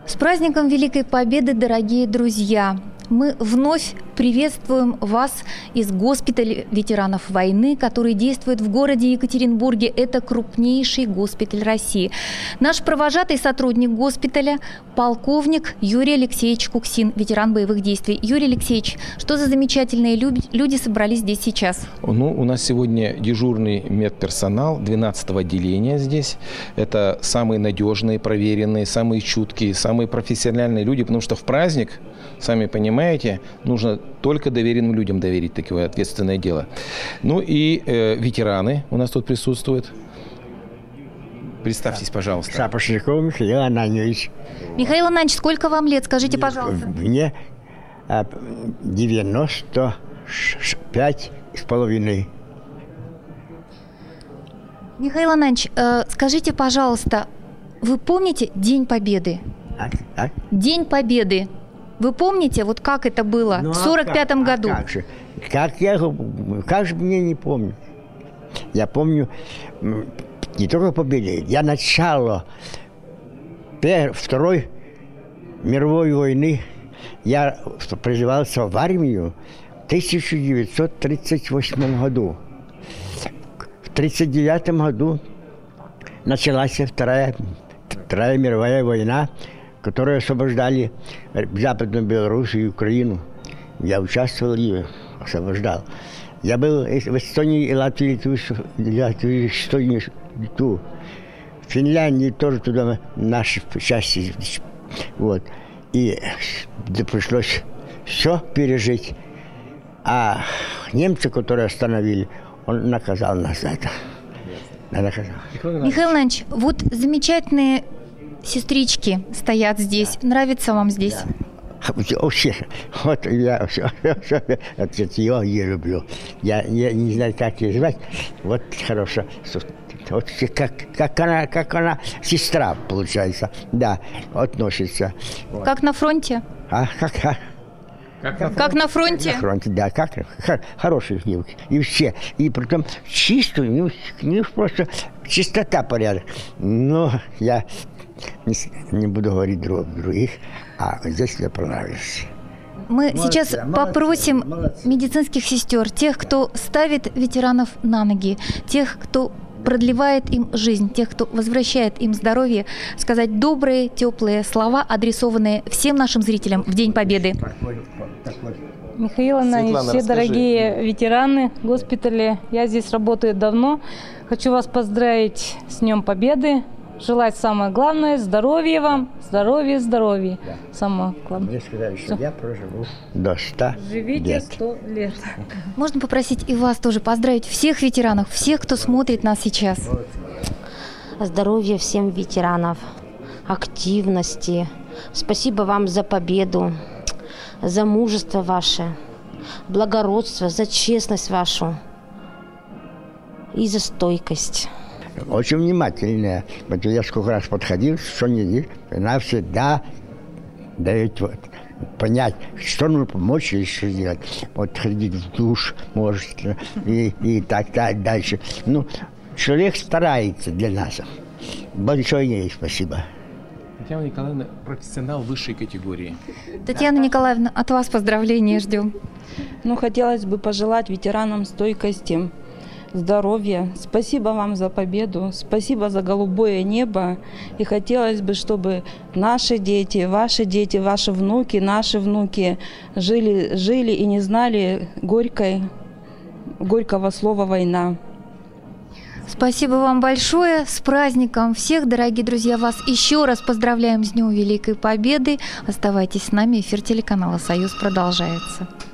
С праздником Великой Победы, дорогие друзья! Мы вновь приветствуем вас из госпиталя ветеранов войны, который действует в городе Екатеринбурге. Это крупнейший госпиталь России. Наш провожатый сотрудник госпиталя – полковник Юрий Алексеевич Куксин, ветеран боевых действий. Юрий Алексеевич, что за замечательные люди собрались здесь сейчас? У нас сегодня дежурный медперсонал 12-го отделения здесь. Это самые надежные, проверенные, самые чуткие, самые профессиональные люди, потому что в праздник, сами понимаете, нужно только доверенным людям доверить такое ответственное дело. Ветераны у нас тут присутствуют. Представьтесь, пожалуйста. Шапошников Михаил Ананьевич. Михаил Ананьевич, сколько вам лет? Скажите, пожалуйста. Мне 95,5. Михаил Ананьевич, скажите, пожалуйста, вы помните День Победы? День Победы. Вы помните, вот как это было в 45-м году? Как же мне не помню? Я помню не только победу, я начало Второй мировой войны. Я призывался в армию в 1938 году. В 1939 году началась Вторая мировая война, которые освобождали Западную Беларусь и Украину. Я участвовал и освобождал. Я был в Эстонии и Латвии, в Финляндии тоже туда наши части. Вот. И пришлось все пережить. А немцы, которые остановили, он наказал нас за это. Михаил Иванович, вот замечательные сестрички стоят здесь. Да. Нравится вам здесь? Да. Вот я ее люблю. Я не знаю, как ее звать. Вот хорошо. Вот как она сестра, получается. Да, относится. Вот. Как на фронте? Как на фронте? На фронте, да. Хорошие девушки. И все. И притом чистые. У них просто чистота, порядок. Но я не буду говорить других, а здесь мне понравилось. Мы сейчас попросим медицинских сестер, тех, кто ставит ветеранов на ноги, тех, кто продлевает им жизнь, тех, кто возвращает им здоровье, сказать добрые, теплые слова, адресованные всем нашим зрителям в День Победы. Михаил Ананьевич, все дорогие ветераны госпиталя, я здесь работаю давно. Хочу вас поздравить с Днем Победы. Желать самое главное – здоровья вам, здоровья. Да. Самое главное. Мне сказали, что я проживу до 100 лет. Живите 100 лет. Можно попросить и вас тоже поздравить всех ветеранов, всех, кто смотрит нас сейчас. Здоровья всем ветеранов, активности. Спасибо вам за победу, за мужество ваше, благородство, за честность вашу и за стойкость. Очень внимательная. Вот я сколько раз подходил, что не делать, она всегда дает понять, что нужно помочь и что сделать. Вот ходить в душ, может, и так дальше. Человек старается для нас. Большое ей спасибо. Татьяна Николаевна – профессионал высшей категории. Татьяна Николаевна, от вас поздравления ждем. Хотелось бы пожелать ветеранам стойкости, здоровья. Спасибо вам за победу, спасибо за голубое небо. И хотелось бы, чтобы наши дети, ваши внуки, наши внуки жили и не знали горького слова «война». Спасибо вам большое. С праздником всех, дорогие друзья. Вас еще раз поздравляем с Днем Великой Победы. Оставайтесь с нами. Эфир телеканала «Союз» продолжается.